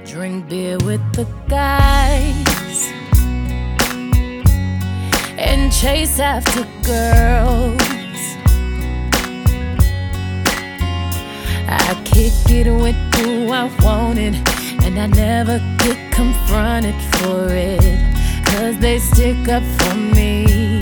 Drink beer with the guys and chase after girls. I kick it with who I wanted, and I never get confronted for it, 'cause they stick up for me.